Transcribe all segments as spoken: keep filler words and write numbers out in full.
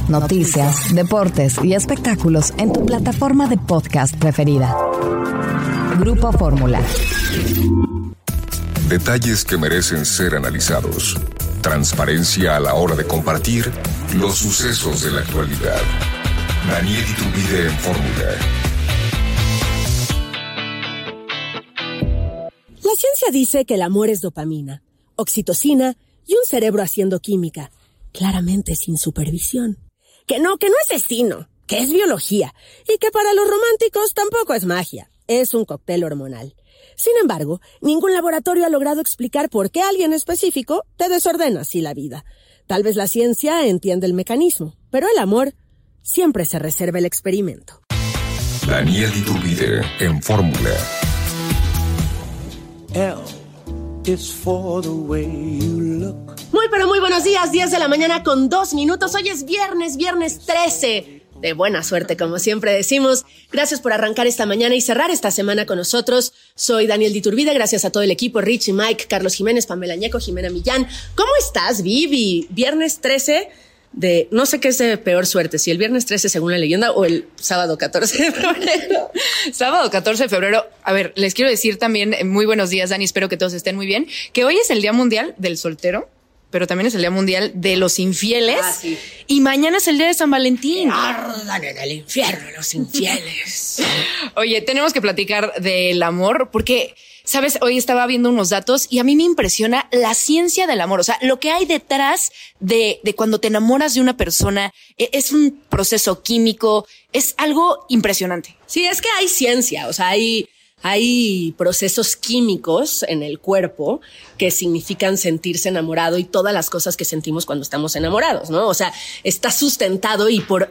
noticias, deportes y espectáculos en tu plataforma de podcast preferida. Grupo Fórmula. Detalles que merecen ser analizados. Transparencia a la hora de compartir los sucesos de la actualidad. Daniel Iturbide en Fórmula. La ciencia dice que el amor es dopamina, oxitocina y un cerebro haciendo química, claramente sin supervisión. Que no, que no es destino, que es biología, y que para los románticos tampoco es magia, es un cóctel hormonal. Sin embargo, ningún laboratorio ha logrado explicar por qué alguien específico te desordena así la vida. Tal vez la ciencia entiende el mecanismo, pero el amor siempre se reserva el experimento. Daniel Iturbide en Fórmula. L is for the way you look. Muy pero muy buenos días, diez de la mañana con dos minutos. Hoy es viernes, viernes trece. De buena suerte, como siempre decimos. Gracias por arrancar esta mañana y cerrar esta semana con nosotros. Soy Daniel Iturbide, gracias a todo el equipo, Richie, Mike, Carlos Jiménez, Pamela Ñeco, Jimena Millán. ¿Cómo estás, Vivi? Viernes trece de, no sé qué es de peor suerte, si el viernes trece según la leyenda o el sábado catorce de febrero. Sábado catorce de febrero. A ver, les quiero decir también, muy buenos días, Dani, espero que todos estén muy bien, que hoy es el Día Mundial del Soltero, pero también es el Día Mundial de los Infieles. Ah, sí. Y mañana es el Día de San Valentín. Ardan en el infierno los infieles. Oye, tenemos que platicar del amor porque, ¿sabes? Hoy estaba viendo unos datos y a mí me impresiona la ciencia del amor. O sea, lo que hay detrás de, de cuando te enamoras de una persona es un proceso químico, es algo impresionante. Sí, es que hay ciencia, o sea, hay... Hay procesos químicos en el cuerpo que significan sentirse enamorado y todas las cosas que sentimos cuando estamos enamorados, ¿no? O sea, está sustentado y por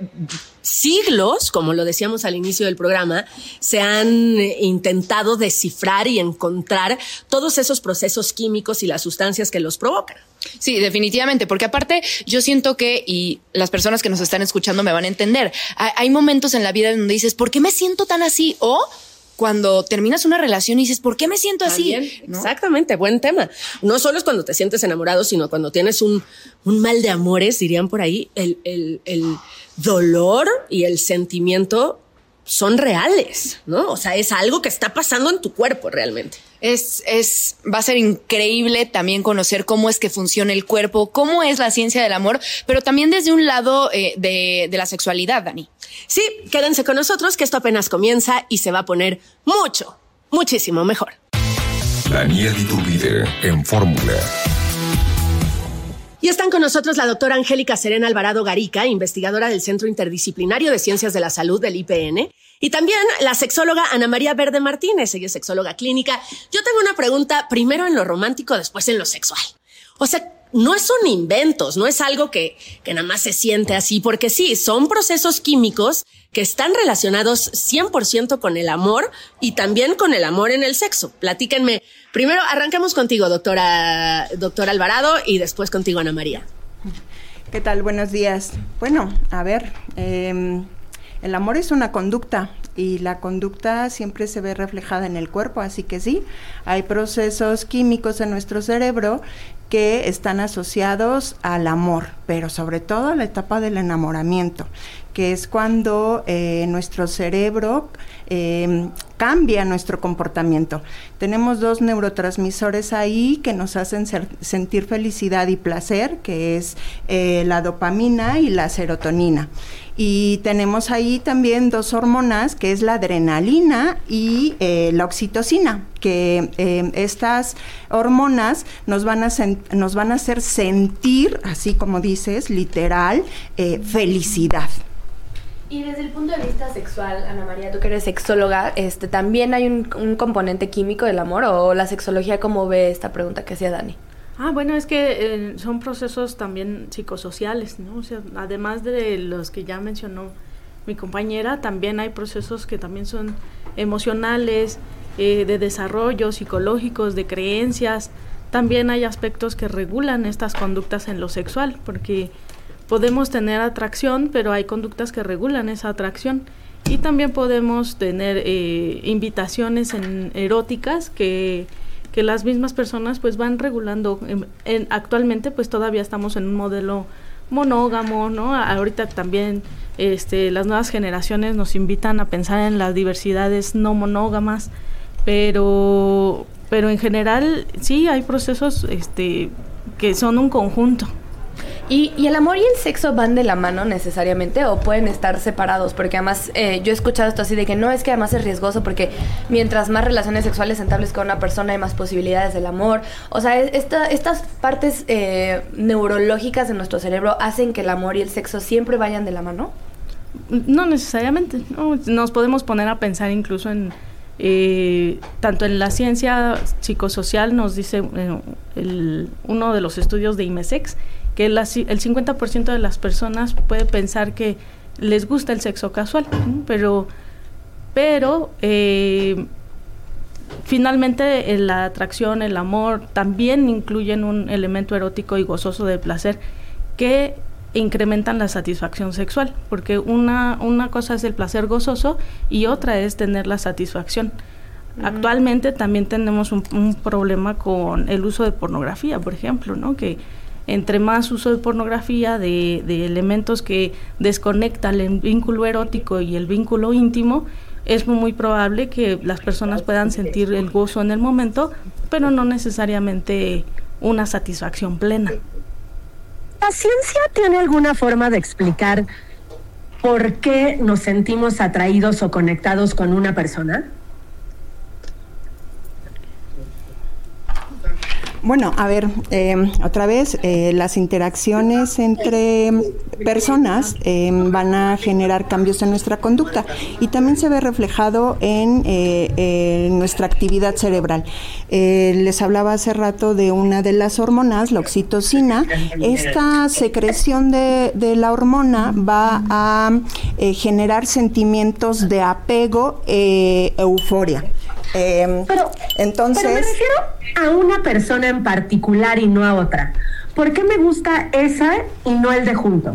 siglos, como lo decíamos al inicio del programa, se han intentado descifrar y encontrar todos esos procesos químicos y las sustancias que los provocan. Sí, definitivamente, porque aparte yo siento que, y las personas que nos están escuchando me van a entender, hay momentos en la vida donde dices, ¿por qué me siento tan así? O cuando terminas una relación y dices, ¿por qué me siento así? ¿No? Exactamente, buen tema. No solo es cuando te sientes enamorado, sino cuando tienes un, un mal de amores, dirían por ahí, el, el, el dolor y el sentimiento son reales, ¿no? O sea, es algo que está pasando en tu cuerpo realmente. Es, es, va a ser increíble también conocer cómo es que funciona el cuerpo, cómo es la ciencia del amor, pero también desde un lado eh, de, de la sexualidad, Dani. Sí, quédense con nosotros que esto apenas comienza y se va a poner mucho, muchísimo mejor. Daniel Iturbide en Fórmula. Y están con nosotros la doctora Angélica Serena Alvarado Garica, investigadora del Centro Interdisciplinario de Ciencias de la Salud del I P N, y también la sexóloga Ana María Verde Martínez, ella es sexóloga clínica. Yo tengo una pregunta, primero en lo romántico, después en lo sexual. O sea, no son inventos, no es algo que, que nada más se siente así, porque sí, son procesos químicos que están relacionados cien por ciento con el amor y también con el amor en el sexo. Platíquenme. Primero, arranquemos contigo, doctora, doctora Alvarado, y después contigo, Ana María. ¿Qué tal? Buenos días. Bueno, a ver, eh, el amor es una conducta y la conducta siempre se ve reflejada en el cuerpo, así que sí, hay procesos químicos en nuestro cerebro que están asociados al amor, pero sobre todo a la etapa del enamoramiento, que es cuando eh, nuestro cerebro eh, cambia nuestro comportamiento. Tenemos dos neurotransmisores ahí que nos hacen ser, sentir felicidad y placer, que es eh, la dopamina y la serotonina. Y tenemos ahí también dos hormonas, que es la adrenalina y eh, la oxitocina, que eh, estas hormonas nos van a sen- nos van a hacer sentir, así como dices, literal, eh, felicidad. Y desde el punto de vista sexual, Ana María, tú que eres sexóloga, este, ¿también hay un, un componente químico del amor o la sexología cómo ve esta pregunta que hacía Dani? Ah, bueno, es que eh, son procesos también psicosociales, ¿no? O sea, además de los que ya mencionó mi compañera, también hay procesos que también son emocionales, eh, de desarrollo, psicológicos, de creencias. También hay aspectos que regulan estas conductas en lo sexual, porque podemos tener atracción, pero hay conductas que regulan esa atracción. Y también podemos tener eh, invitaciones en, eróticas que, que las mismas personas pues van regulando. En, en, actualmente pues todavía estamos en un modelo monógamo, ¿no? Ahorita también este, las nuevas generaciones nos invitan a pensar en las diversidades no monógamas, pero, pero en general sí hay procesos este, que son un conjunto. ¿Y, ¿Y el amor y el sexo van de la mano necesariamente o pueden estar separados? Porque además eh, yo he escuchado esto así de que no, es que además es riesgoso porque mientras más relaciones sexuales entables con una persona hay más posibilidades del amor. O sea, esta, estas partes eh, neurológicas de nuestro cerebro hacen que el amor y el sexo siempre vayan de la mano. No necesariamente, ¿no? Nos podemos poner a pensar incluso en... Eh, tanto en la ciencia psicosocial nos dice eh, el, uno de los estudios de IMESEX que la, el cincuenta por ciento de las personas puede pensar que les gusta el sexo casual, ¿no? pero pero eh, finalmente la atracción, el amor también incluyen un elemento erótico y gozoso de placer que incrementan la satisfacción sexual, porque una, una cosa es el placer gozoso y otra es tener la satisfacción. Uh-huh. Actualmente también tenemos un, un problema con el uso de pornografía, por ejemplo, ¿no? Que entre más uso de pornografía, de, de elementos que desconectan el vínculo erótico y el vínculo íntimo, es muy probable que las personas puedan sentir el gozo en el momento, pero no necesariamente una satisfacción plena. ¿La ciencia tiene alguna forma de explicar por qué nos sentimos atraídos o conectados con una persona? Bueno, a ver, eh, otra vez, eh, las interacciones entre personas eh, van a generar cambios en nuestra conducta y también se ve reflejado en, eh, en nuestra actividad cerebral. Eh, les hablaba hace rato de una de las hormonas, la oxitocina. Esta secreción de, de la hormona va a eh, generar sentimientos de apego, eh, euforia. Eh, pero, entonces, pero me refiero a una persona en particular y no a otra. ¿Por qué me gusta esa y no el de junto?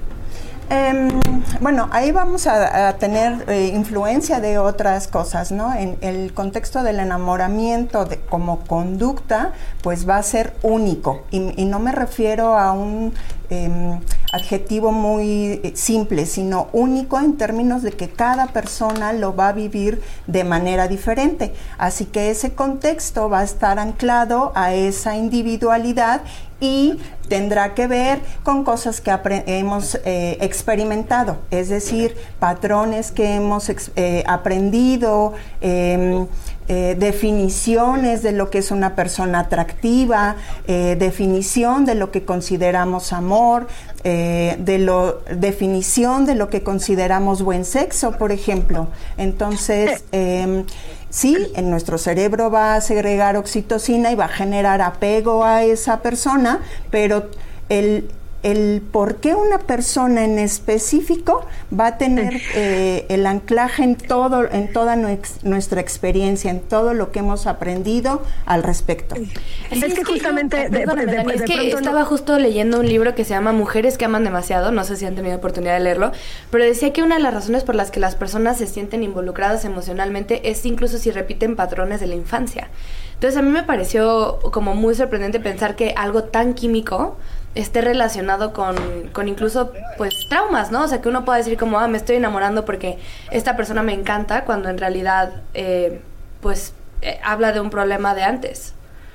Eh, bueno, ahí vamos a, a tener eh, influencia de otras cosas, ¿no? En el contexto del enamoramiento de, como conducta, pues va a ser único. Y, y no me refiero a un eh, adjetivo muy simple, sino único en términos de que cada persona lo va a vivir de manera diferente. Así que ese contexto va a estar anclado a esa individualidad y tendrá que ver con cosas que apre- hemos eh, experimentado, es decir, patrones que hemos ex- eh, aprendido, eh, eh, definiciones de lo que es una persona atractiva, eh, definición de lo que consideramos amor, eh, de lo definición de lo que consideramos buen sexo, por ejemplo. Entonces, eh, sí, en nuestro cerebro va a segregar oxitocina y va a generar apego a esa persona, pero el, el por qué una persona en específico va a tener eh, el anclaje en todo, en toda nuex, nuestra experiencia, en todo lo que hemos aprendido al respecto. Es, es que, que justamente de, perdóname, de, de, Dani, de, es que estaba no... justo leyendo un libro que se llama Mujeres que aman demasiado, no sé si han tenido oportunidad de leerlo, pero decía que una de las razones por las que las personas se sienten involucradas emocionalmente es incluso si repiten patrones de la infancia. Entonces a mí me pareció como muy sorprendente pensar que algo tan químico esté relacionado con, con incluso pues traumas, ¿no? O sea, que uno pueda decir como, ah, me estoy enamorando porque esta persona me encanta, cuando en realidad eh, pues eh, habla de un problema de antes.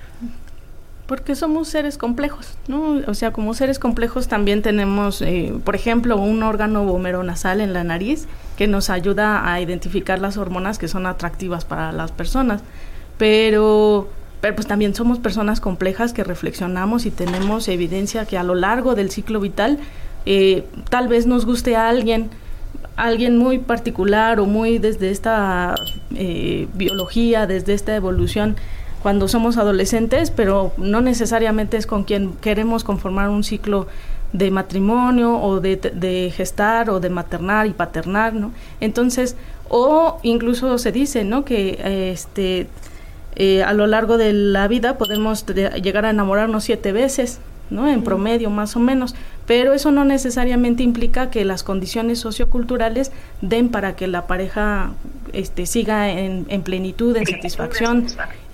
Porque somos seres complejos, ¿no? O sea, como seres complejos también tenemos, eh, por ejemplo, un órgano vomeronasal en la nariz que nos ayuda a identificar las hormonas que son atractivas para las personas, pero... Pero pues también somos personas complejas que reflexionamos y tenemos evidencia que a lo largo del ciclo vital eh, tal vez nos guste a alguien, alguien muy particular o muy desde esta eh, biología, desde esta evolución cuando somos adolescentes, pero no necesariamente es con quien queremos conformar un ciclo de matrimonio o de, de gestar o de maternar y paternar, ¿no? Entonces, o incluso se dice, ¿no?, que eh, este... Eh, a lo largo de la vida podemos de, llegar a enamorarnos siete veces, ¿no? En promedio, más o menos, pero eso no necesariamente implica que las condiciones socioculturales den para que la pareja este, siga en, en plenitud, en satisfacción,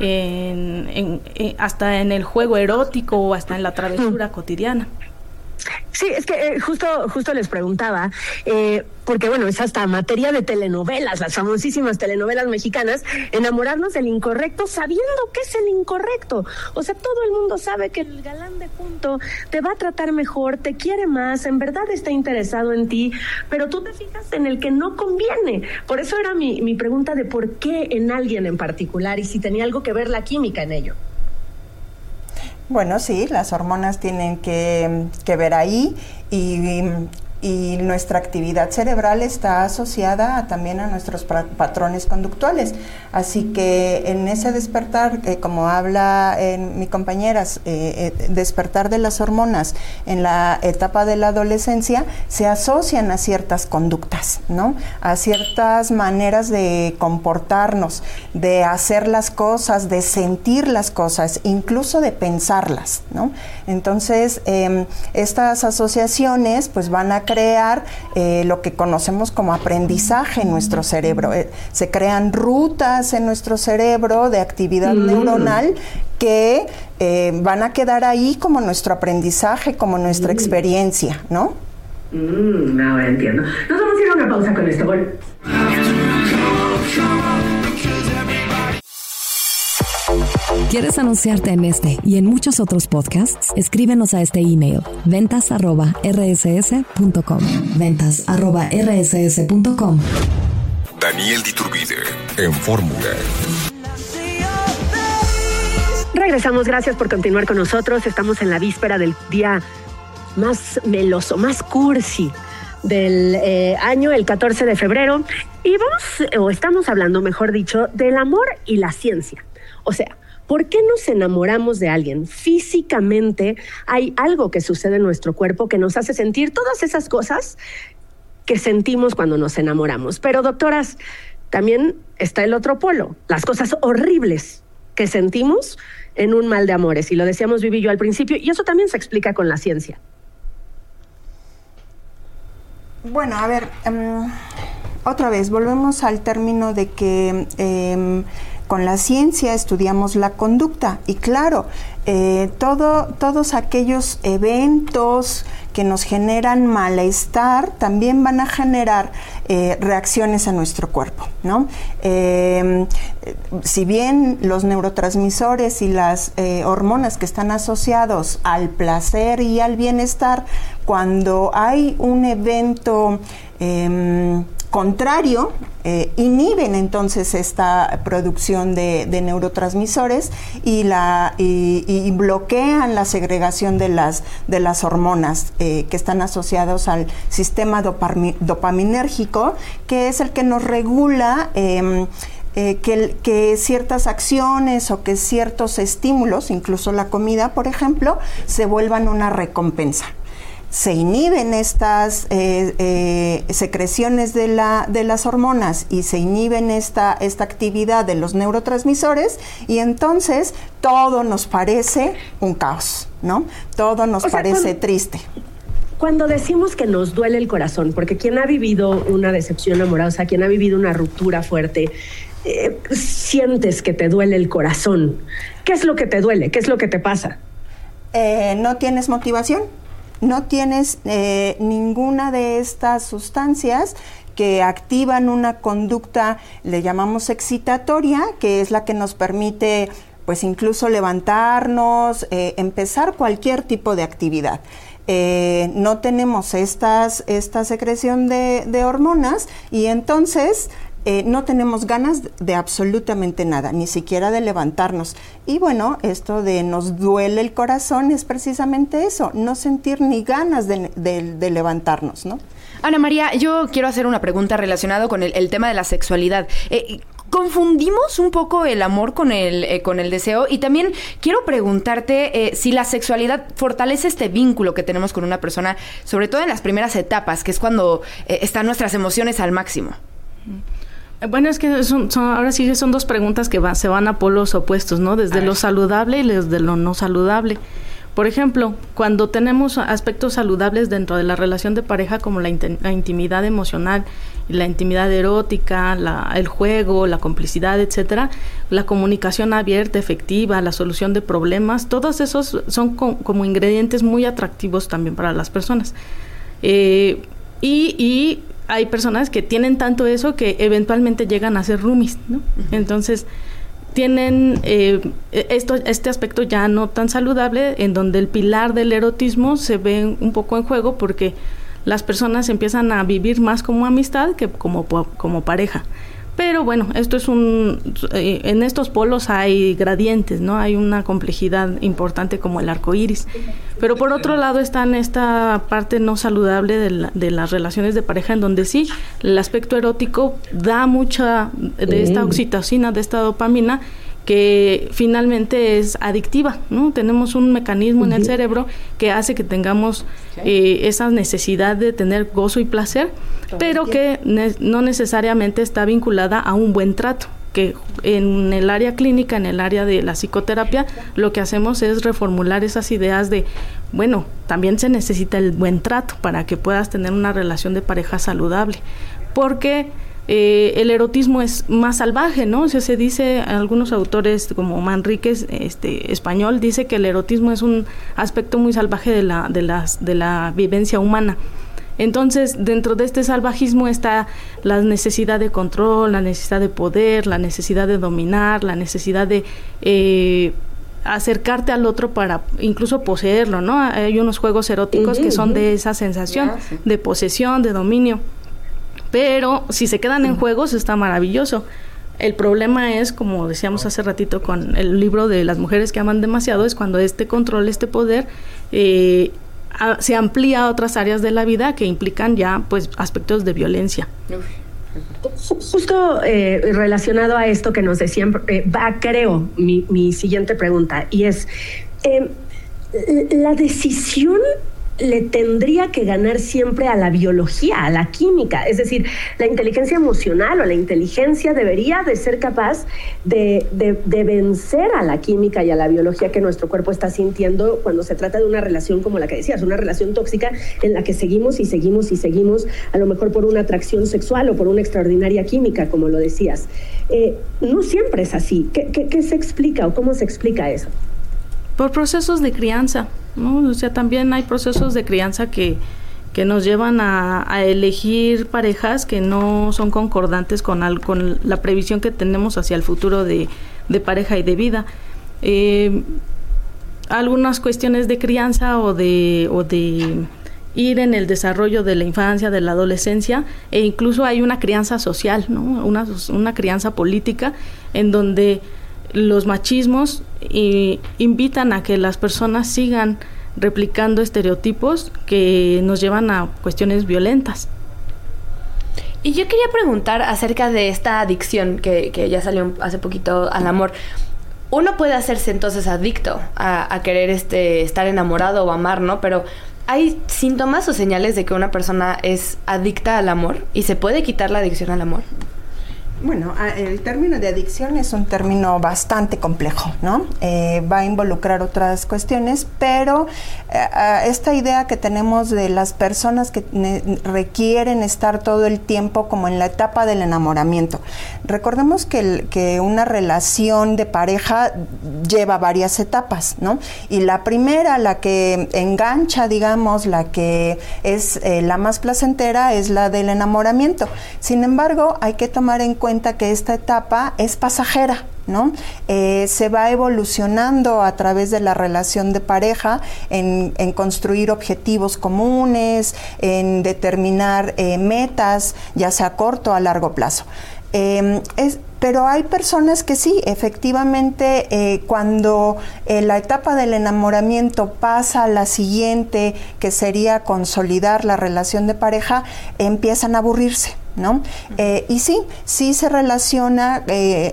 en, en, en, hasta en el juego erótico o hasta en la travesura cotidiana. Sí, es que eh, justo, justo les preguntaba, eh, porque bueno, es hasta materia de telenovelas, las famosísimas telenovelas mexicanas, enamorarnos del incorrecto sabiendo que es el incorrecto. O sea, todo el mundo sabe que el galán de punto te va a tratar mejor, te quiere más, en verdad está interesado en ti, pero tú te fijas en el que no conviene. Por eso era mi, mi pregunta de por qué en alguien en particular y si tenía algo que ver la química en ello. Bueno, sí, las hormonas tienen que, que ver ahí y, y nuestra actividad cerebral está asociada a, también a nuestros pra- patrones conductuales. Así que en ese despertar, eh, como habla eh, mi compañera, eh, eh, despertar de las hormonas en la etapa de la adolescencia, se asocian a ciertas conductas, ¿no? A ciertas maneras de comportarnos, de hacer las cosas, de sentir las cosas, incluso de pensarlas, ¿no? Entonces, eh, estas asociaciones pues van a crear eh, lo que conocemos como aprendizaje en nuestro cerebro. Eh, se crean rutas en nuestro cerebro de actividad mm. neuronal que eh, van a quedar ahí como nuestro aprendizaje, como nuestra mm. experiencia, ¿no? Mm, ahora entiendo. Nos vamos a ir a una pausa con esto. Bueno. ¿Quieres anunciarte en este y en muchos otros podcasts? Escríbenos a este email, ventas arroba r s s punto com. ventas arroba r s s punto com. Daniel Diturbide, en Fórmula. Regresamos, gracias por continuar con nosotros. Estamos en la víspera del día más meloso, más cursi del eh, año, el catorce de febrero. Y vamos, o estamos hablando, mejor dicho, del amor y la ciencia. O sea, ¿por qué nos enamoramos de alguien? Físicamente hay algo que sucede en nuestro cuerpo que nos hace sentir todas esas cosas que sentimos cuando nos enamoramos. Pero, doctoras, también está el otro polo, las cosas horribles que sentimos en un mal de amores. Y lo decíamos Vivi y yo al principio, y eso también se explica con la ciencia. Bueno, a ver, um, otra vez, volvemos al término de que um, con la ciencia estudiamos la conducta y claro, eh, todo, todos aquellos eventos que nos generan malestar también van a generar eh, reacciones a nuestro cuerpo, ¿no? Eh, si bien los neurotransmisores y las eh, hormonas que están asociados al placer y al bienestar, cuando hay un evento eh, contrario, eh, inhiben entonces esta producción de, de neurotransmisores y, la, y, y bloquean la segregación de las, de las hormonas eh, que están asociados al sistema dopami, dopaminérgico, que es el que nos regula eh, eh, que, que ciertas acciones o que ciertos estímulos, incluso la comida, por ejemplo, se vuelvan una recompensa. Se inhiben estas eh, eh, secreciones de, la, de las hormonas y se inhiben esta, esta actividad de los neurotransmisores y entonces todo nos parece un caos, ¿no? Todo nos o sea, parece cuando, triste. Cuando decimos que nos duele el corazón, porque quien ha vivido una decepción amorosa, quien ha vivido una ruptura fuerte, eh, sientes que te duele el corazón. ¿Qué es lo que te duele? ¿Qué es lo que te pasa? Eh, ¿No tienes motivación? No tienes eh, ninguna de estas sustancias que activan una conducta, le llamamos excitatoria, que es la que nos permite, pues incluso levantarnos, eh, empezar cualquier tipo de actividad. Eh, no tenemos estas, esta secreción de, de hormonas y entonces Eh, no tenemos ganas de absolutamente nada, ni siquiera de levantarnos. Y bueno, esto de nos duele el corazón es precisamente eso, no sentir ni ganas de, de, de levantarnos, ¿no? Ana María, yo quiero hacer una pregunta relacionada con el, el tema de la sexualidad. Eh, confundimos un poco el amor con el, eh, con el deseo y también quiero preguntarte eh, si la sexualidad fortalece este vínculo que tenemos con una persona, sobre todo en las primeras etapas, que es cuando eh, están nuestras emociones al máximo. Bueno, es que son, son, ahora sí son dos preguntas que va, se van a polos opuestos, ¿no? Desde lo saludable y desde lo no saludable. Por ejemplo, cuando tenemos aspectos saludables dentro de la relación de pareja, como la, in- la intimidad emocional, la intimidad erótica, la, el juego, la complicidad, etcétera, la comunicación abierta, efectiva, la solución de problemas, todos esos son co- como ingredientes muy atractivos también para las personas. Eh, y, y hay personas que tienen tanto eso que eventualmente llegan a ser roomies, ¿no? Uh-huh. Entonces, tienen eh, esto, este aspecto ya no tan saludable, en donde el pilar del erotismo se ve un poco en juego, porque las personas empiezan a vivir más como amistad que como, como pareja. Pero bueno, esto es un eh, en estos polos hay gradientes, ¿no? Hay una complejidad importante como el arco iris. Pero por otro lado está en esta parte no saludable de, la, de las relaciones de pareja, en donde sí, el aspecto erótico da mucha de esta oxitocina, de esta dopamina, que finalmente es adictiva, ¿no? Tenemos un mecanismo en el cerebro que hace que tengamos eh, esa necesidad de tener gozo y placer, pero que ne- no necesariamente está vinculada a un buen trato, que en el área clínica, en el área de la psicoterapia, lo que hacemos es reformular esas ideas de, bueno, también se necesita el buen trato para que puedas tener una relación de pareja saludable, porque Eh, el erotismo es más salvaje, ¿no? O sea, se dice, algunos autores como Manríquez, este, español, dice que el erotismo es un aspecto muy salvaje de la, de las, de la vivencia humana. Entonces, dentro de este salvajismo está la necesidad de control, la necesidad de poder, la necesidad de dominar, la necesidad de eh, acercarte al otro para incluso poseerlo, ¿no? Hay unos juegos eróticos uh-huh, que son uh-huh. de esa sensación, yeah, sí. de posesión, de dominio. Pero si se quedan en juegos está maravilloso. El problema es, como decíamos hace ratito con el libro de Las mujeres que aman demasiado, es cuando este control, este poder eh, a, se amplía a otras áreas de la vida que implican ya pues aspectos de violencia. Justo eh, relacionado a esto que nos decían, eh, va, creo, mi, mi siguiente pregunta, y es, eh, la decisión le tendría que ganar siempre a la biología, a la química, es decir, la inteligencia emocional o la inteligencia debería de ser capaz de, de, de vencer a la química y a la biología que nuestro cuerpo está sintiendo cuando se trata de una relación como la que decías, una relación tóxica en la que seguimos y seguimos y seguimos, a lo mejor por una atracción sexual o por una extraordinaria química, como lo decías. Eh, no siempre es así. ¿Qué, qué, qué se explica o cómo se explica eso? Por procesos de crianza, ¿no? O sea, también hay procesos de crianza que, que nos llevan a, a elegir parejas que no son concordantes con, al, con la previsión que tenemos hacia el futuro de, de pareja y de vida. Eh, algunas cuestiones de crianza o de, o de ir en el desarrollo de la infancia, de la adolescencia, e incluso hay una crianza social, ¿no? Una, una crianza política en donde los machismos eh, invitan a que las personas sigan replicando estereotipos que nos llevan a cuestiones violentas. Y yo quería preguntar acerca de esta adicción que, que ya salió hace poquito al amor. Uno puede hacerse entonces adicto a, a querer este, estar enamorado o amar, ¿no? Pero ¿hay síntomas o señales de que una persona es adicta al amor y se puede quitar la adicción al amor? Bueno, el término de adicción es un término bastante complejo, ¿no? Eh, va a involucrar otras cuestiones, pero eh, esta idea que tenemos de las personas que ne- requieren estar todo el tiempo como en la etapa del enamoramiento. Recordemos que, el, que una relación de pareja lleva varias etapas, ¿no? Y la primera, la que engancha, digamos, la que es eh, la más placentera, es la del enamoramiento. Sin embargo, hay que tomar en cuenta que esta etapa es pasajera, ¿no? Eh, se va evolucionando a través de la relación de pareja en, en construir objetivos comunes, en determinar eh, metas, ya sea a corto o a largo plazo. Eh, es, pero hay personas que sí, efectivamente, eh, cuando eh, la etapa del enamoramiento pasa a la siguiente, que sería consolidar la relación de pareja, empiezan a aburrirse, ¿no? Uh-huh. Eh, y sí, sí se relaciona eh,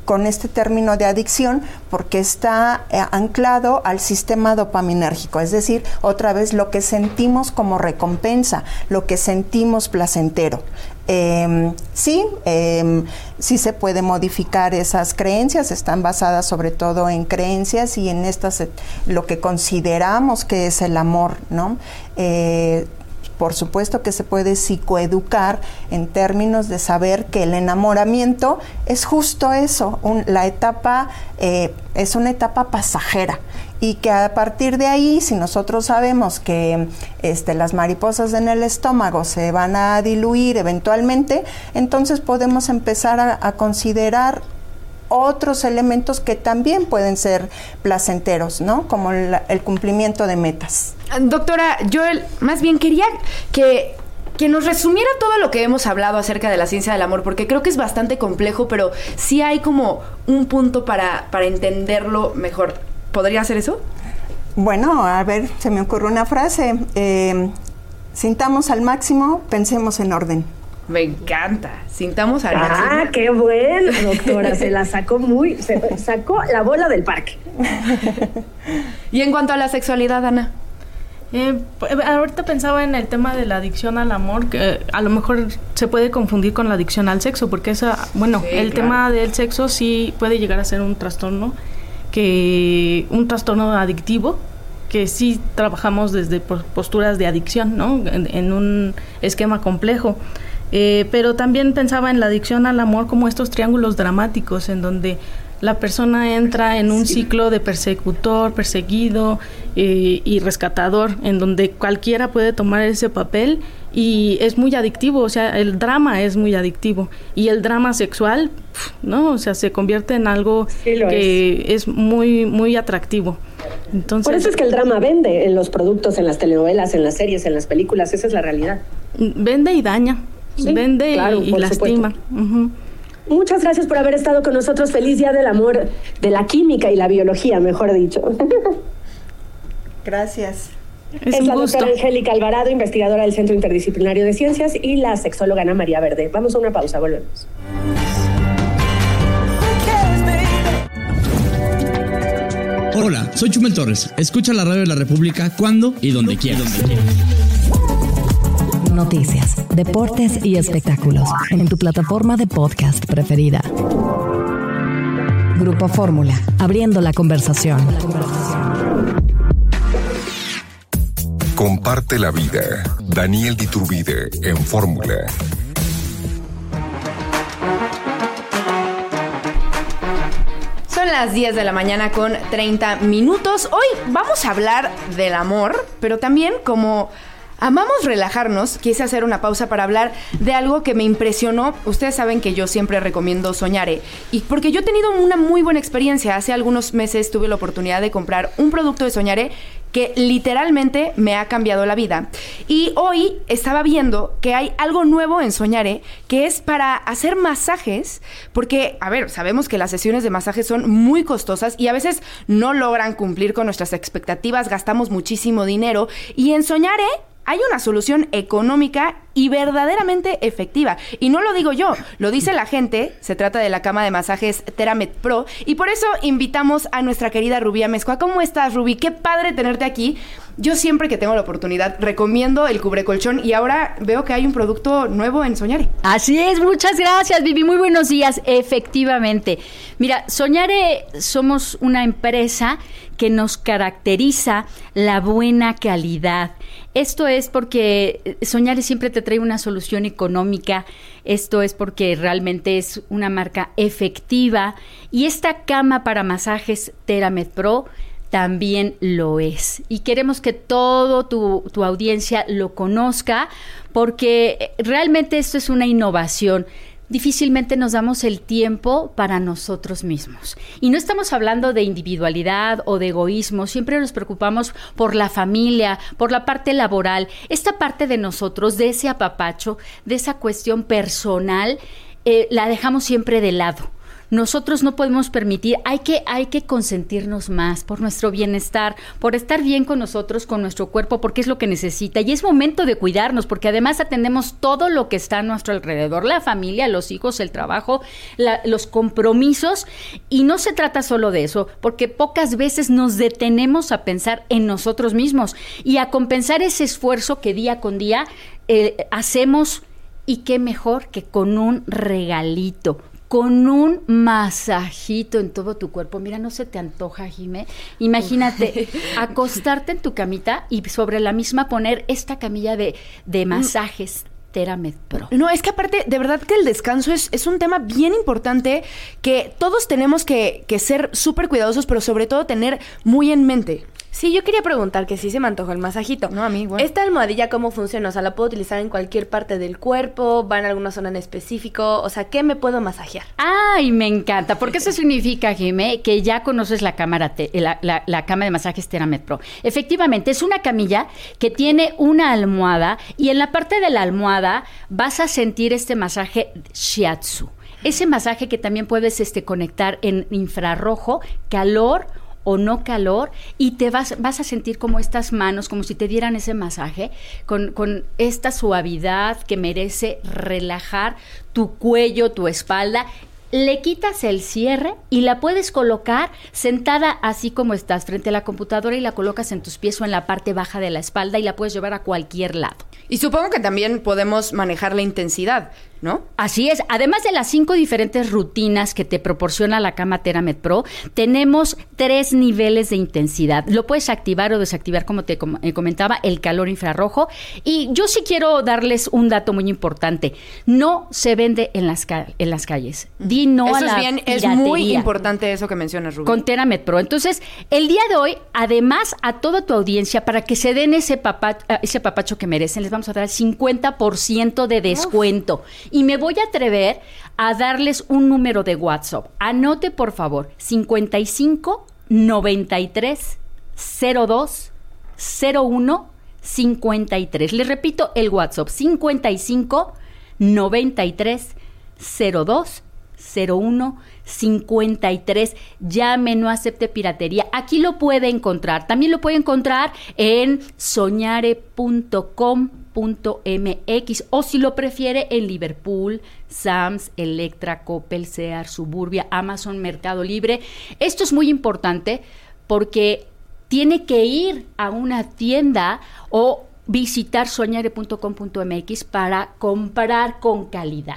con este término de adicción porque está eh, anclado al sistema dopaminérgico, es decir, otra vez lo que sentimos como recompensa, lo que sentimos placentero. Eh, sí, eh, sí se puede modificar esas creencias, están basadas sobre todo en creencias y en estas, lo que consideramos que es el amor, ¿no? Eh, Por supuesto que se puede psicoeducar en términos de saber que el enamoramiento es justo eso, un, la etapa eh, es una etapa pasajera y que a partir de ahí, si nosotros sabemos que este, las mariposas en el estómago se van a diluir eventualmente, entonces podemos empezar a, a considerar otros elementos que también pueden ser placenteros, ¿no? Como el, el cumplimiento de metas. Doctora, yo el, más bien quería que, que nos resumiera todo lo que hemos hablado acerca de la ciencia del amor, porque creo que es bastante complejo, pero sí hay como un punto para, para entenderlo mejor. ¿Podría hacer eso? Bueno, a ver, se me ocurre una frase. Eh, sintamos al máximo, pensemos en orden. Me encanta. Sintamos al máximo. Ah, qué bueno, doctora. Se la sacó muy... Se sacó la bola del parque. Y en cuanto a la sexualidad, Ana. Eh, ahorita pensaba en el tema de la adicción al amor, que a lo mejor se puede confundir con la adicción al sexo, porque esa, bueno, sí, el claro. tema del sexo sí puede llegar a ser un trastorno, que un trastorno adictivo, que sí trabajamos desde posturas de adicción, ¿no? En, en un esquema complejo. Eh, pero también pensaba en la adicción al amor como estos triángulos dramáticos en donde la persona entra en un ciclo de persecutor, perseguido eh, y rescatador, en donde cualquiera puede tomar ese papel y es muy adictivo, o sea, el drama es muy adictivo y el drama sexual, ¿no? O sea, se convierte en algo sí, que es. es muy, muy atractivo. Entonces, por eso es que el drama vende en los productos, en las telenovelas, en las series, en las películas, esa es la realidad. Vende y daña. Sí, vende claro, y, y lastima. Uh-huh. Muchas gracias por haber estado con nosotros. Feliz Día del Amor, de la química y la biología, mejor dicho. Gracias. Es, es la gusto. Doctora Angélica Alvarado, investigadora del Centro Interdisciplinario de Ciencias, y la sexóloga Ana María Verde. Vamos a una pausa, volvemos. Hola, soy Chumel Torres. Escucha la radio de la República cuando y donde quieras. Noticias, deportes y espectáculos en tu plataforma de podcast preferida. Grupo Fórmula, abriendo la conversación. Comparte la vida. Daniel de Iturbide en Fórmula. Son las diez de la mañana con treinta minutos. Hoy vamos a hablar del amor, pero también como amamos relajarnos, quise hacer una pausa para hablar de algo que me impresionó. Ustedes saben que yo siempre recomiendo Soñare, y porque yo he tenido una muy buena experiencia. Hace algunos meses tuve la oportunidad de comprar un producto de Soñare que literalmente me ha cambiado la vida. Y hoy estaba viendo que hay algo nuevo en Soñare, que es para hacer masajes, porque, a ver, sabemos que las sesiones de masajes son muy costosas y a veces no logran cumplir con nuestras expectativas, gastamos muchísimo dinero, y en Soñare hay una solución económica y verdaderamente efectiva. Y no lo digo yo, lo dice la gente. Se trata de la cama de masajes TheraMed Pro. Y por eso invitamos a nuestra querida Rubí Amezcua. ¿Cómo estás, Rubí? Qué padre tenerte aquí. Yo siempre que tengo la oportunidad recomiendo el cubrecolchón y ahora veo que hay un producto nuevo en Soñare. Así es, muchas gracias, Vivi. Muy buenos días. Efectivamente. Mira, Soñare somos una empresa que nos caracteriza la buena calidad. Esto es porque Soñare siempre te trae una solución económica. Esto es porque realmente es una marca efectiva. Y esta cama para masajes TheraMed Pro también lo es. Y queremos que todo tu, tu audiencia lo conozca, porque realmente esto es una innovación. Difícilmente nos damos el tiempo para nosotros mismos. Y no estamos hablando de individualidad o de egoísmo, siempre nos preocupamos por la familia, por la parte laboral, esta parte de nosotros, de ese apapacho, de esa cuestión personal, eh, la dejamos siempre de lado. nosotros no podemos permitir, hay que, hay que consentirnos más por nuestro bienestar, por estar bien con nosotros, con nuestro cuerpo, porque es lo que necesita. Y es momento de cuidarnos, porque además atendemos todo lo que está a nuestro alrededor, la familia, los hijos, el trabajo, la, los compromisos. Y no se trata solo de eso, porque pocas veces nos detenemos a pensar en nosotros mismos y a compensar ese esfuerzo que día con día eh, hacemos. Y qué mejor que con un regalito, con un masajito en todo tu cuerpo. Mira, ¿no se te antoja, Jimé? Imagínate, acostarte en tu camita y sobre la misma poner esta camilla de, de masajes TheraMed Pro. No, es que aparte, de verdad que el descanso es, es un tema bien importante que todos tenemos que, que ser súper cuidadosos, pero sobre todo tener muy en mente. Sí, yo quería preguntar que sí se me antojó el masajito. No, a mí, bueno. ¿Esta almohadilla cómo funciona? O sea, ¿la puedo utilizar en cualquier parte del cuerpo? ¿Va en alguna zona en específico? O sea, ¿qué me puedo masajear? Ay, me encanta, porque eso significa, Jimé, que ya conoces la cámara, te, la, la, la cama de masajes TheraMed Pro. Efectivamente, es una camilla que tiene una almohada y en la parte de la almohada vas a sentir este masaje shiatsu. Ese masaje que también puedes este, conectar en infrarrojo, calor o no calor, y te vas, vas a sentir como estas manos, como si te dieran ese masaje, con, con esta suavidad que merece relajar tu cuello, tu espalda. Le quitas el cierre y la puedes colocar sentada así como estás, frente a la computadora, y la colocas en tus pies o en la parte baja de la espalda y la puedes llevar a cualquier lado. Y supongo que también podemos manejar la intensidad, ¿no? Así es. Además de las cinco diferentes rutinas que te proporciona la cama TheraMed Pro, tenemos tres niveles de intensidad. Lo puedes activar o desactivar, como te com- eh, comentaba, el calor infrarrojo. Y yo sí quiero darles un dato muy importante. No se vende en las, ca- en las calles. Di no eso a la es bien, piratería. Es muy importante eso que mencionas, Rubí. Con TheraMed Pro. Entonces, el día de hoy, además, a toda tu audiencia, para que se den ese, papa- ese papacho que merecen, les vamos a dar el cincuenta por ciento de descuento. Uf. Y me voy a atrever a darles un número de WhatsApp. Anote, por favor, cincuenta y cinco, noventa y tres, cero dos, cero uno, cincuenta y tres. Les repito el WhatsApp, cincuenta y cinco, noventa y tres, cero dos, cero uno, cincuenta y tres. Llame, no acepte piratería. Aquí lo puede encontrar. También lo puede encontrar en soñare punto com punto m x o si lo prefiere en Liverpool, Sam's, Electra, Coppel, Sears, Suburbia, Amazon, Mercado Libre. Esto es muy importante porque tiene que ir a una tienda o visitar soñare punto com punto m x para comprar con calidad.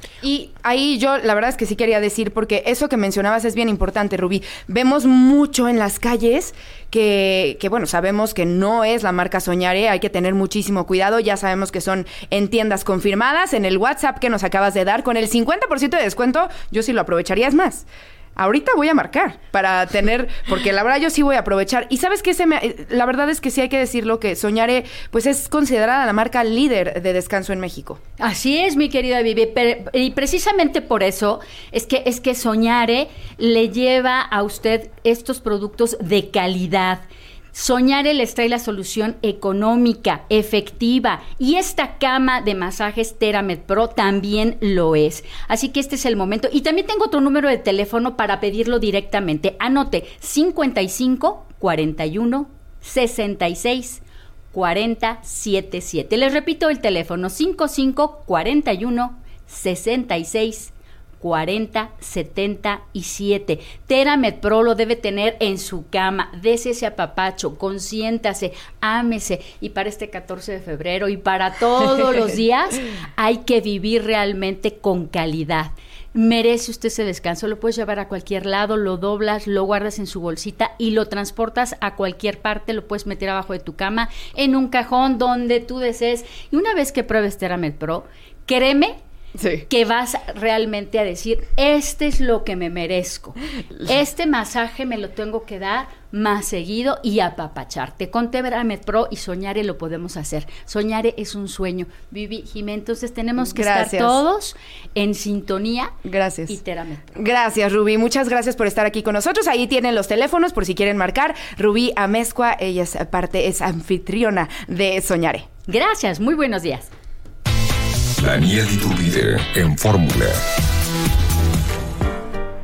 Y ahí yo la verdad es que sí quería decir, porque eso que mencionabas es bien importante, Rubí. Vemos mucho en las calles que, que, bueno, sabemos que no es la marca Soñare, hay que tener muchísimo cuidado. Ya sabemos que son en tiendas confirmadas. En el WhatsApp que nos acabas de dar, con el cincuenta por ciento de descuento, yo sí lo aprovecharía. Es más, ahorita voy a marcar para tener, porque la verdad yo sí voy a aprovechar. Y sabes que se me, la verdad es que sí hay que decirlo, que Soñare pues es considerada la marca líder de descanso en México. Así es, mi querida Vivi, y precisamente por eso es que es que Soñare le lleva a usted estos productos de calidad. Soñare les trae la solución económica, efectiva, y esta cama de masajes TheraMed Pro también lo es. Así que este es el momento. Y también tengo otro número de teléfono para pedirlo directamente. Anote: cincuenta y cinco, cuarenta y uno, sesenta y seis, cuarenta, setenta y siete. Les repito el teléfono: cincuenta y cinco, cuarenta y uno, sesenta y seis, cuarenta, setenta y siete. TheraMed Pro lo debe tener en su cama. Dese ese apapacho, consiéntase, ámese. Y para este catorce de febrero y para todos los días hay que vivir realmente con calidad. Merece usted ese descanso. Lo puedes llevar a cualquier lado, lo doblas, lo guardas en su bolsita y lo transportas a cualquier parte. Lo puedes meter abajo de tu cama, en un cajón, donde tú desees. Y una vez que pruebes TheraMed Pro, créeme, sí, que vas realmente a decir: este es lo que me merezco, este masaje me lo tengo que dar más seguido y apapacharte. Con TheraMed Pro y Soñare lo podemos hacer. Soñare es un sueño. Vivi, Jimé, entonces tenemos que gracias. estar todos en sintonía. Gracias. Y TheraMed Pro. Gracias, Rubí. Muchas gracias por estar aquí con nosotros. Ahí tienen los teléfonos por si quieren marcar. Rubí Amezcua, ella es parte, es anfitriona de Soñare. Gracias, muy buenos días. Daniel Iturbide en Fórmula.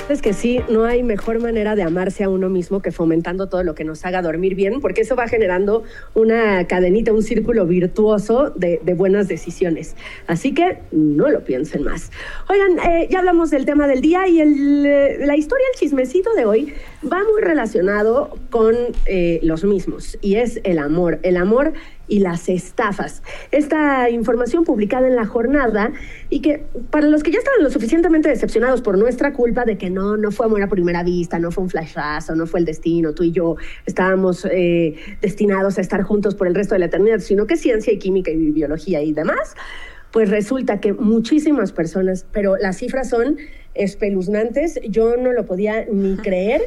Es que sí, no hay mejor manera de amarse a uno mismo que fomentando todo lo que nos haga dormir bien, porque eso va generando una cadenita, un círculo virtuoso de, de buenas decisiones. Así que no lo piensen más. Oigan, eh, ya hablamos del tema del día y el, eh, la historia, el chismecito de hoy va muy relacionado con eh, los mismos, y es el amor, el amor y las estafas. Esta información publicada en La Jornada, y que para los que ya estaban lo suficientemente decepcionados por nuestra culpa de que no, no fue amor a primera vista, no fue un flashazo, no fue el destino, tú y yo estábamos eh, destinados a estar juntos por el resto de la eternidad, sino que ciencia y química y biología y demás, pues resulta que muchísimas personas, pero las cifras son espeluznantes, yo no lo podía ni creer.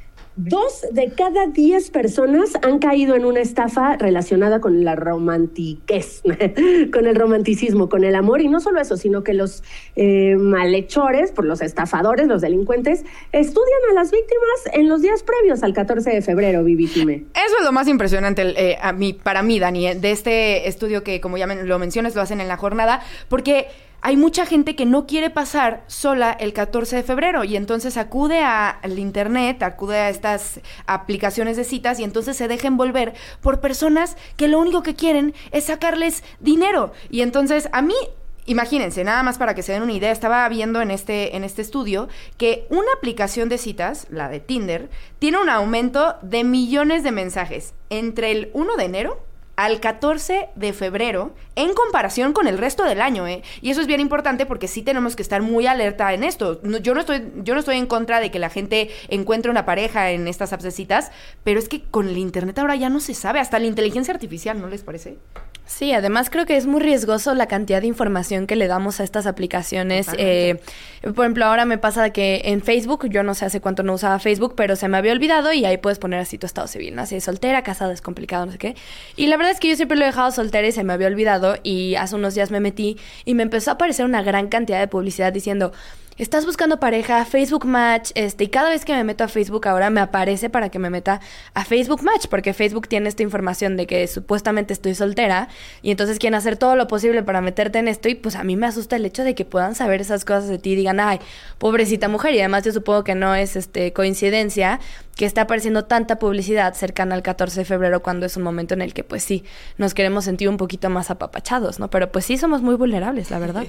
Dos de cada diez personas han caído en una estafa relacionada con la romantiquez, con el romanticismo, con el amor. Y no solo eso, sino que los eh, malhechores, por los estafadores, los delincuentes, estudian a las víctimas en los días previos al catorce de febrero, Vivi Time. Eso es lo más impresionante eh, a mí, para mí, Dani, de este estudio que, como ya me, lo mencionas, lo hacen en La Jornada, porque hay mucha gente que no quiere pasar sola el catorce de febrero y entonces acude a, al internet, acude a estas aplicaciones de citas y entonces se deja envolver por personas que lo único que quieren es sacarles dinero. Y entonces a mí, imagínense, nada más para que se den una idea, estaba viendo en este, en este estudio que una aplicación de citas, la de Tinder, tiene un aumento de millones de mensajes entre el primero de enero al catorce de febrero en comparación con el resto del año, ¿eh? Y eso es bien importante porque sí tenemos que estar muy alerta en esto. No, yo no estoy yo no estoy en contra de que la gente encuentre una pareja en estas apps de citas, pero es que con el internet ahora ya no se sabe, hasta la inteligencia artificial, ¿no les parece? Sí, además creo que es muy riesgoso la cantidad de información que le damos a estas aplicaciones. Eh, por ejemplo, ahora me pasa que en Facebook, yo no sé hace cuánto no usaba Facebook, pero se me había olvidado y ahí puedes poner así tu estado civil, ¿no? Así, soltera, casada, es complicado, no sé qué. Y la verdad es que yo siempre lo he dejado soltera y se me había olvidado y hace unos días me metí y me empezó a aparecer una gran cantidad de publicidad diciendo: estás buscando pareja, Facebook Match, este, y cada vez que me meto a Facebook ahora me aparece para que me meta a Facebook Match, porque Facebook tiene esta información de que supuestamente estoy soltera, y entonces quieren hacer todo lo posible para meterte en esto, y pues a mí me asusta el hecho de que puedan saber esas cosas de ti y digan: ay, pobrecita mujer. Y además yo supongo que no es este coincidencia que está apareciendo tanta publicidad cercana al catorce de febrero, cuando es un momento en el que pues sí, nos queremos sentir un poquito más apapachados, ¿no? Pero pues sí somos muy vulnerables, la verdad.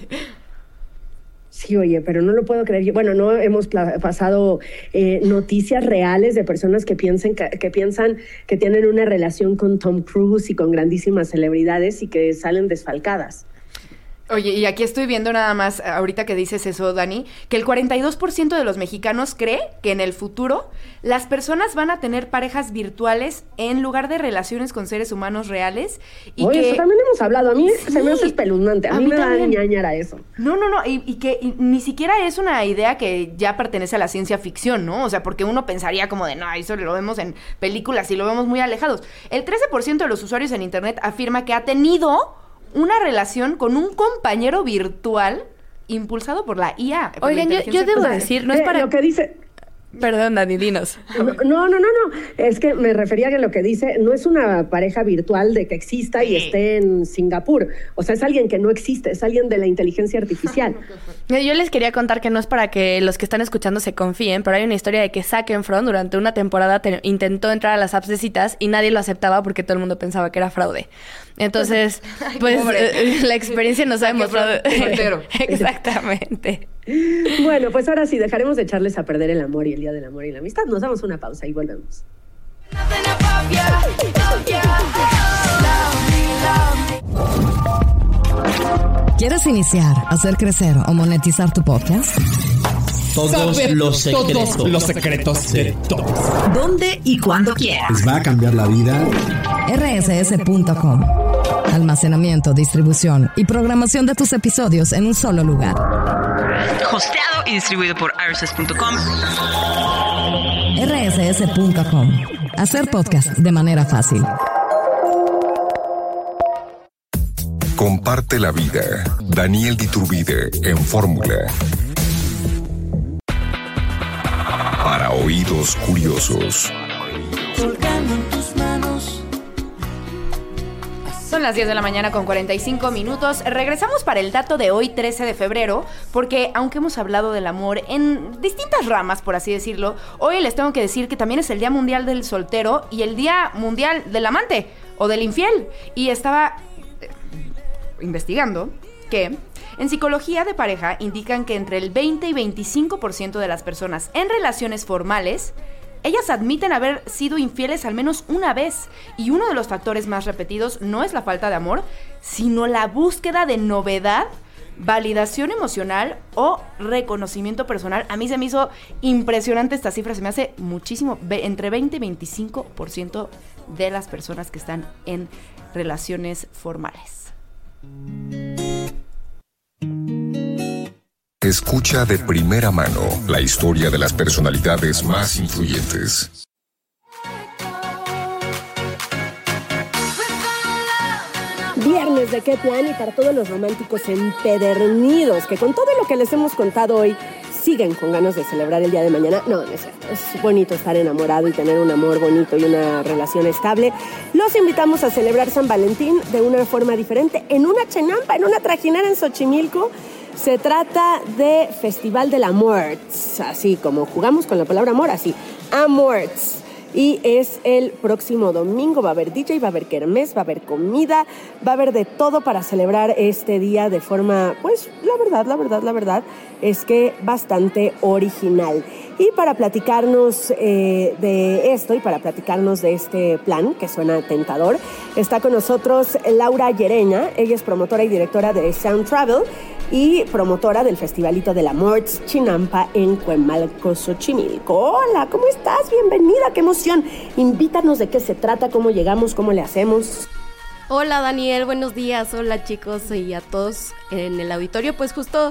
Sí, oye, pero no lo puedo creer. Bueno, no hemos pla- pasado eh, noticias reales de personas que piensen que, que piensan que tienen una relación con Tom Cruise y con grandísimas celebridades y que salen desfalcadas. Oye, y aquí estoy viendo nada más, ahorita que dices eso, Dani, que el cuarenta y dos por ciento de los mexicanos cree que en el futuro las personas van a tener parejas virtuales en lugar de relaciones con seres humanos reales. Y Oye, que... eso también hemos hablado. A mí sí, se me hace espeluznante. A, a mí, mí me también da ñañara eso. No, no, no. Y, y que y ni siquiera es una idea que ya pertenece a la ciencia ficción, ¿no? O sea, porque uno pensaría como de, no, eso lo vemos en películas y lo vemos muy alejados. El trece por ciento de los usuarios en Internet afirma que ha tenido una relación con un compañero virtual impulsado por la I A. Oigan, yo, yo debo decir, no es para... Lo que dice... Perdón, Dani, dinos. No, no, no, no, no. Es que me refería a que lo que dice no es una pareja virtual de que exista y esté en Singapur. O sea, es alguien que no existe, es alguien de la inteligencia artificial. Yo les quería contar que no es para que los que están escuchando se confíen, pero hay una historia de que Zac Efron durante una temporada te- intentó entrar a las apps de citas y nadie lo aceptaba porque todo el mundo pensaba que era fraude. Entonces, Ay, pues eh, la experiencia nos ha demostrado... Exactamente. Bueno, pues ahora sí, dejaremos de echarles a perder el amor y el Día del Amor y la Amistad. Nos damos una pausa y volvemos. ¿Quieres iniciar, hacer crecer o monetizar tu podcast? Todos Saber los secretos. Todos los secretos de todos. ¿Dónde y cuándo quieras? Les va a cambiar la vida. R S S punto com. Almacenamiento, distribución y programación de tus episodios en un solo lugar. Hosteado y distribuido por R S S punto com. R S S punto com. Hacer podcast de manera fácil. Comparte la vida. Daniel Diturbide en Fórmula. Para oídos curiosos. Colgando en tus manos. Son las diez de la mañana con cuarenta y cinco minutos. Regresamos para el dato de hoy, trece de febrero, porque aunque hemos hablado del amor en distintas ramas, por así decirlo, hoy les tengo que decir que también es el Día Mundial del Soltero y el Día Mundial del Amante o del Infiel. Y estaba eh, investigando que en psicología de pareja indican que entre el veinte y veinticinco por ciento de las personas en relaciones formales, ellas admiten haber sido infieles al menos una vez, y uno de los factores más repetidos no es la falta de amor, sino la búsqueda de novedad, validación emocional o reconocimiento personal. A mí se me hizo impresionante esta cifra, se me hace muchísimo, entre veinte y veinticinco por ciento de las personas que están en relaciones formales. Escucha de primera mano la historia de las personalidades más influyentes. Viernes de qué plan, y para todos los románticos empedernidos que con todo lo que les hemos contado hoy siguen con ganas de celebrar el día de mañana. No, no es cierto. Es bonito estar enamorado y tener un amor bonito y una relación estable. Los invitamos a celebrar San Valentín de una forma diferente en una chenampa, en una trajinera en Xochimilco. Se trata de Festival del Amor, así como jugamos con la palabra amor, así, Amorts. Y es el próximo domingo, va a haber D J, va a haber kermés, va a haber comida, va a haber de todo para celebrar este día de forma, pues, la verdad, la verdad, la verdad, es que bastante original. Y para platicarnos eh, de esto y para platicarnos de este plan, que suena tentador, está con nosotros Laura Llereña. Ella es promotora y directora de Sound Travel y promotora del Festivalito del Amor Chinampa en Cuemalco, Xochimilco. Hola, ¿cómo estás? Bienvenida, qué emoción. Invítanos de qué se trata, cómo llegamos, cómo le hacemos. Hola Daniel, buenos días, hola chicos y a todos en el auditorio. Pues justo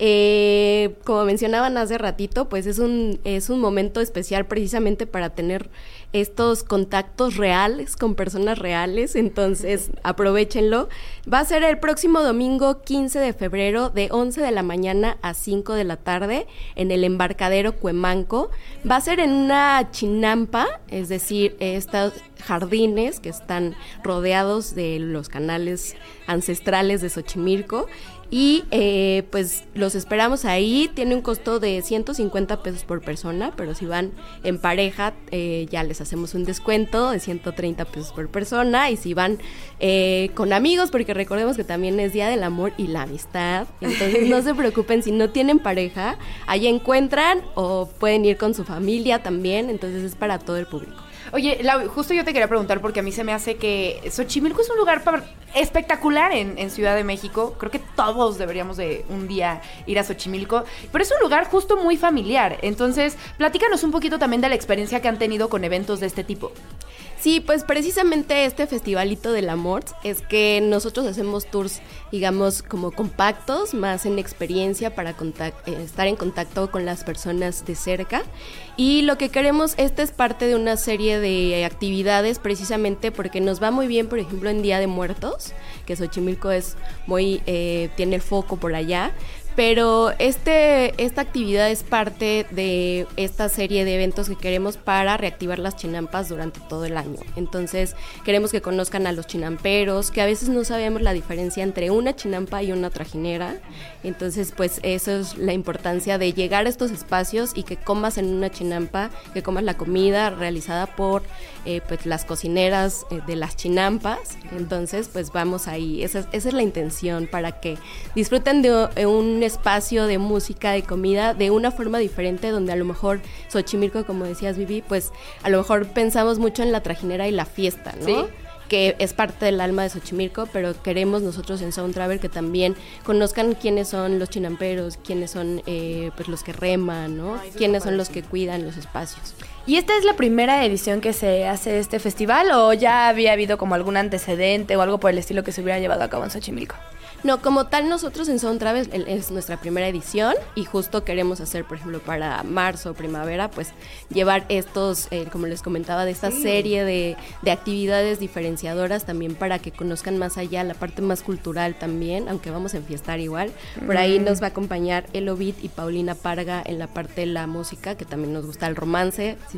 eh, como mencionaban hace ratito, pues es un, es un momento especial precisamente para tener estos contactos reales con personas reales, entonces aprovéchenlo. Va a ser el próximo domingo quince de febrero de once de la mañana a cinco de la tarde en el Embarcadero Cuemanco. Va a ser en una chinampa, es decir, estos jardines que están rodeados de los canales ancestrales de Xochimilco. Y eh, pues los esperamos ahí. Tiene un costo de ciento cincuenta pesos por persona, pero si van en pareja eh, ya les hacemos un descuento de ciento treinta pesos por persona. Y si van eh, con amigos, porque recordemos que también es Día del Amor y la Amistad, entonces no se preocupen si no tienen pareja, ahí encuentran, o pueden ir con su familia también, entonces es para todo el público. Oye, Lau, justo yo te quería preguntar porque a mí se me hace que Xochimilco es un lugar para, espectacular en, en Ciudad de México. Creo que todos deberíamos de un día ir a Xochimilco, pero es un lugar justo muy familiar. Entonces, platícanos un poquito también de la experiencia que han tenido con eventos de este tipo. Sí, pues precisamente este Festivalito del Amor es que nosotros hacemos tours, digamos, como compactos, más en experiencia para contact- eh, estar en contacto con las personas de cerca. Y lo que queremos, esta es parte de una serie de actividades precisamente porque nos va muy bien, por ejemplo, en Día de Muertos, que Xochimilco es muy, eh, tiene el foco por allá. Pero este, esta actividad es parte de esta serie de eventos que queremos para reactivar las chinampas durante todo el año. Entonces queremos que conozcan a los chinamperos, que a veces no sabemos la diferencia entre una chinampa y una trajinera. Entonces pues eso es la importancia de llegar a estos espacios y que comas en una chinampa, que comas la comida realizada por eh, pues las cocineras eh, de las chinampas. Entonces pues vamos ahí, esa, esa es la intención, para que disfruten de un espacio de música, de comida, de una forma diferente, donde a lo mejor Xochimilco, como decías, Vivi, pues a lo mejor pensamos mucho en la trajinera y la fiesta, ¿no? Sí. Que es parte del alma de Xochimilco, pero queremos nosotros en Sound Travel que también conozcan quiénes son los chinamperos, quiénes son eh, pues los que reman, ¿no? Ay, quiénes son los que cuidan los espacios. ¿Y esta es la primera edición que se hace de este festival o ya había habido como algún antecedente o algo por el estilo que se hubiera llevado a cabo en Xochimilco? No, como tal nosotros en Sound Travel es nuestra primera edición y justo queremos hacer, por ejemplo, para marzo o primavera, pues llevar estos, eh, como les comentaba, de esta sí. serie de, de actividades diferenciadoras también para que conozcan más allá la parte más cultural también, aunque vamos a enfiestar igual. Por ahí mm. nos va a acompañar Elo Beat y Paulina Parga en la parte de la música, que también nos gusta el romance, si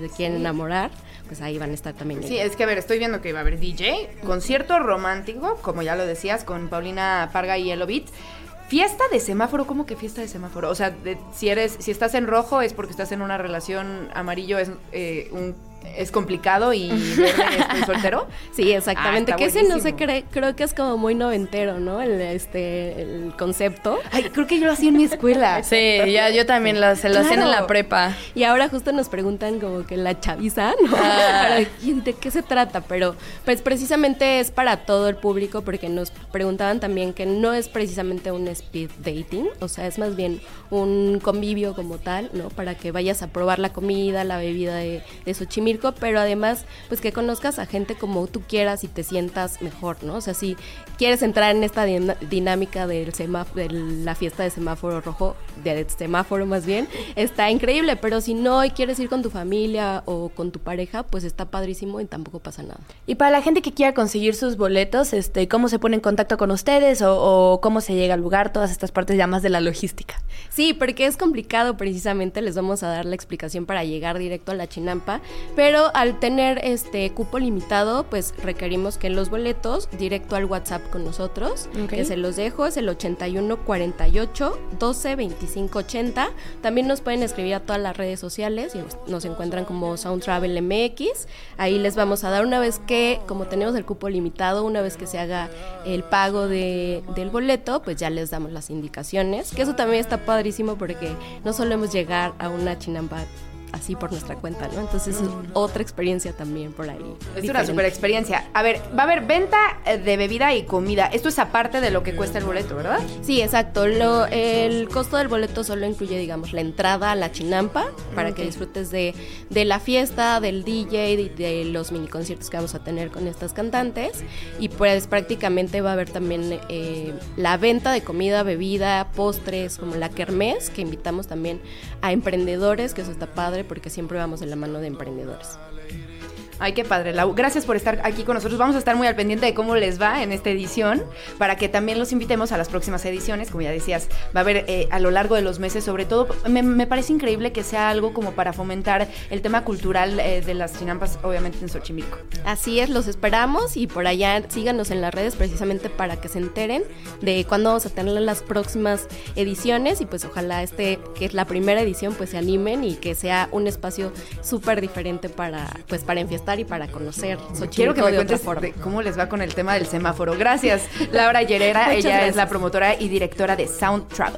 si se quieren enamorar, pues ahí van a estar también. Sí, es que a ver, estoy viendo que va a haber D J, concierto romántico, como ya lo decías, con Paulina Parga y Elobit. Fiesta de semáforo, ¿cómo que fiesta de semáforo? O sea, de, si eres, si estás en rojo es porque estás en una relación, amarillo es eh, un es complicado y verde es muy soltero. Sí, exactamente. Ah, que buenísimo. ese no se cree, creo que es como muy noventero, ¿no? El este el concepto. Ay, creo que yo lo hacía en mi escuela. Sí, ya yo también lo, se lo Claro. hacían en la prepa. Y ahora justo nos preguntan como que la chaviza, ¿no? Ah. Pero, ¿y ¿de qué se trata? Pero pues precisamente es para todo el público, porque nos preguntaban también que no es precisamente un speed dating, o sea, es más bien un convivio como tal, ¿no? Para que vayas a probar la comida, la bebida de, de Xochimilco, pero además, pues que conozcas a gente como tú quieras y te sientas mejor, ¿no? O sea, si quieres entrar en esta din- dinámica del semáforo, de la fiesta de semáforo rojo, de semáforo más bien, está increíble, pero si no y quieres ir con tu familia o con tu pareja, pues está padrísimo y tampoco pasa nada. Y para la gente que quiera conseguir sus boletos, este, ¿cómo se pone en contacto con ustedes o, o cómo se llega al lugar? Todas estas partes ya más de la logística. Sí, porque es complicado precisamente, les vamos a dar la explicación para llegar directo a la Chinampa, pero al tener este cupo limitado, pues requerimos que los boletos directo al WhatsApp con nosotros, Okay. que se los dejo, es el ochenta y uno cuarenta y ocho doce veinticinco ochenta. También nos pueden escribir a todas las redes sociales y nos encuentran como Sound Travel M X. Ahí les vamos a dar, una vez que, como tenemos el cupo limitado, una vez que se haga el pago de, del boleto, pues ya les damos las indicaciones, que eso también está padrísimo porque no solemos llegar a una Chinampa así por nuestra cuenta, ¿no? Entonces es otra experiencia también por ahí. Es diferente. una super experiencia. A ver, va a haber venta de bebida y comida. Esto es aparte de lo que cuesta el boleto, ¿verdad? Sí, exacto. Lo, el costo del boleto solo incluye, digamos, la entrada a la Chinampa para Ok. que disfrutes de, de la fiesta, del D J, de, de los mini conciertos que vamos a tener con estas cantantes. Y pues prácticamente va a haber también eh, la venta de comida, bebida, postres, como la kermés, que invitamos también a emprendedores, que eso está padre porque siempre vamos de la mano de emprendedores. Ay, qué padre, Lau. Gracias por estar aquí con nosotros. Vamos a estar muy al pendiente de cómo les va en esta edición para que también los invitemos a las próximas ediciones. Como ya decías, va a haber eh, a lo largo de los meses, sobre todo, me, me parece increíble que sea algo como para fomentar el tema cultural eh, de las chinampas, obviamente en Xochimilco. Así es, los esperamos y por allá síganos en las redes precisamente para que se enteren de cuándo vamos a tener las próximas ediciones y pues ojalá este, que es la primera edición, pues se animen y que sea un espacio súper diferente para, pues para enfiestar y para conocer Xochimilco. Quiero que me de otra cuentes forma. de cómo les va con el tema del semáforo. Gracias, Laura Llerera. Muchas Ella gracias. es la promotora y directora de Sound Travel.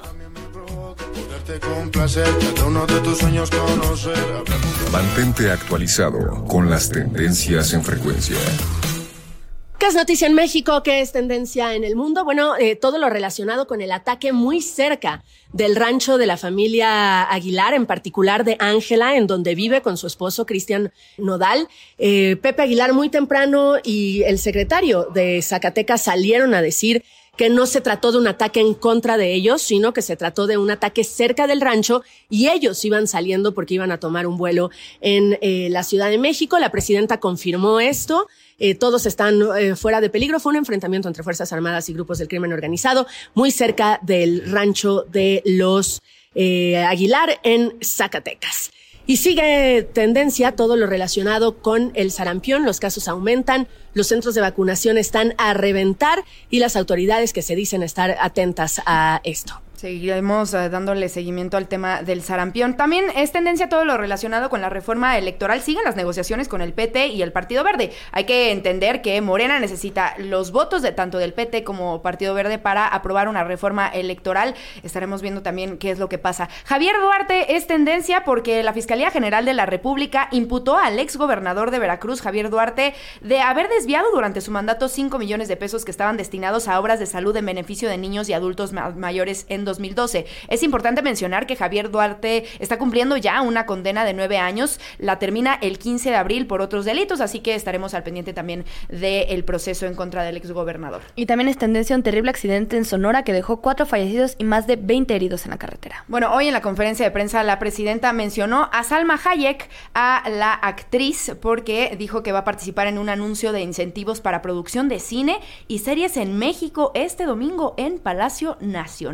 Mantente actualizado con las tendencias en frecuencia. ¿Qué es noticia en México? ¿Qué es tendencia en el mundo? Bueno, eh, todo lo relacionado con el ataque muy cerca del rancho de la familia Aguilar, en particular de Ángela, en donde vive con su esposo Cristian Nodal. Eh, Pepe Aguilar muy temprano y el secretario de Zacatecas salieron a decir que no se trató de un ataque en contra de ellos, sino que se trató de un ataque cerca del rancho y ellos iban saliendo porque iban a tomar un vuelo en eh, la Ciudad de México. La presidenta confirmó esto. Eh, todos están eh, fuera de peligro. Fue un enfrentamiento entre Fuerzas Armadas y grupos del crimen organizado muy cerca del rancho de los eh, Aguilar en Zacatecas. Y sigue tendencia todo lo relacionado con el sarampión. Los casos aumentan, los centros de vacunación están a reventar y las autoridades que se dicen estar atentas a esto. Seguiremos uh, dándole seguimiento al tema del sarampión. También es tendencia todo lo relacionado con la reforma electoral. Siguen las negociaciones con el P T y el Partido Verde. Hay que entender que Morena necesita los votos de tanto del P T como Partido Verde para aprobar una reforma electoral. Estaremos viendo también qué es lo que pasa. Javier Duarte es tendencia porque la Fiscalía General de la República imputó al ex gobernador de Veracruz, Javier Duarte, de haber desviado durante su mandato cinco millones de pesos que estaban destinados a obras de salud en beneficio de niños y adultos ma- mayores en dos mil doce. Es importante mencionar que Javier Duarte está cumpliendo ya una condena de nueve años, la termina el quince de abril por otros delitos, así que estaremos al pendiente también del proceso en contra del exgobernador. Y también es tendencia un terrible accidente en Sonora que dejó cuatro fallecidos y más de veinte heridos en la carretera. Bueno, hoy en la conferencia de prensa la presidenta mencionó a Salma Hayek, a la actriz, porque dijo que va a participar en un anuncio de incentivos para producción de cine y series en México este domingo en Palacio Nacional.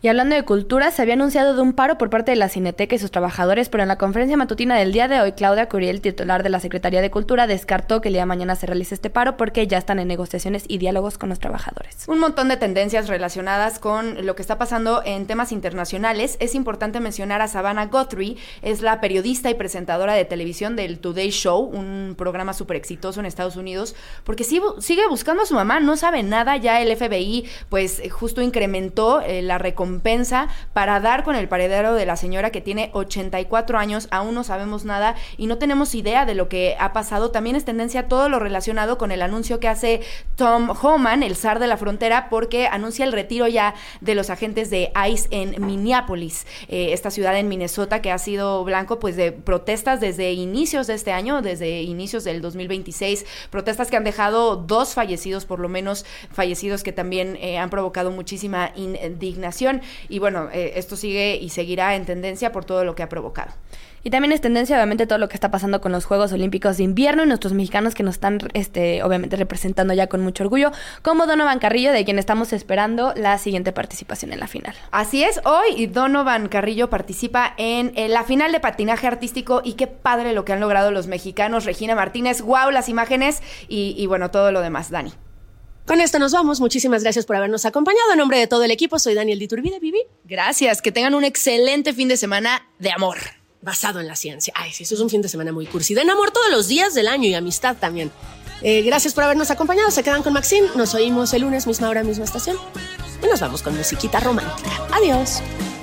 Y hablando de cultura, se había anunciado de un paro por parte de la Cineteca y sus trabajadores, pero en la conferencia matutina del día de hoy, Claudia Curiel, titular de la Secretaría de Cultura, descartó que el día de mañana se realice este paro porque ya están en negociaciones y diálogos con los trabajadores. Un montón de tendencias relacionadas con lo que está pasando en temas internacionales. Es importante mencionar a Savannah Guthrie, es la periodista y presentadora de televisión del Today Show, un programa súper exitoso en Estados Unidos, porque sigue buscando a su mamá, no sabe nada. Ya el F B I pues justo incrementó eh, la recompensa para dar con el paradero de la señora, que tiene ochenta y cuatro años, aún no sabemos nada y no tenemos idea de lo que ha pasado. También es tendencia todo lo relacionado con el anuncio que hace Tom Homan, el zar de la frontera, porque anuncia el retiro ya de los agentes de ICE en Minneapolis, eh, esta ciudad en Minnesota que ha sido blanco pues de protestas desde inicios de este año, desde inicios del dos mil veintiséis, protestas que han dejado dos fallecidos, por lo menos fallecidos que también eh, han provocado muchísima indignación y bueno, eh, esto sigue y seguirá en tendencia por todo lo que ha provocado. Y también es tendencia, obviamente, todo lo que está pasando con los Juegos Olímpicos de Invierno y nuestros mexicanos que nos están, este, obviamente, representando ya con mucho orgullo, como Donovan Carrillo, de quien estamos esperando la siguiente participación en la final. Así es, hoy Donovan Carrillo participa en, en la final de patinaje artístico y qué padre lo que han logrado los mexicanos. Regina Martínez, wow, las imágenes y, y bueno, todo lo demás. Dani. Con esto nos vamos. Muchísimas gracias por habernos acompañado. En nombre de todo el equipo, soy Daniel de Iturbide. Vivi. Gracias, que tengan un excelente fin de semana de amor. Basado en la ciencia. Ay, sí, eso es un fin de semana muy cursi. De amor todos los días del año y amistad también. Eh, gracias por habernos acompañado. Se quedan con Maxine. Nos oímos el lunes, misma hora, misma estación. Y nos vamos con musiquita romántica. Adiós.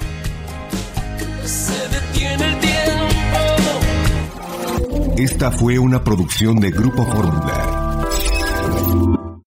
Se detiene el tiempo. Esta fue una producción de Grupo Fórmula.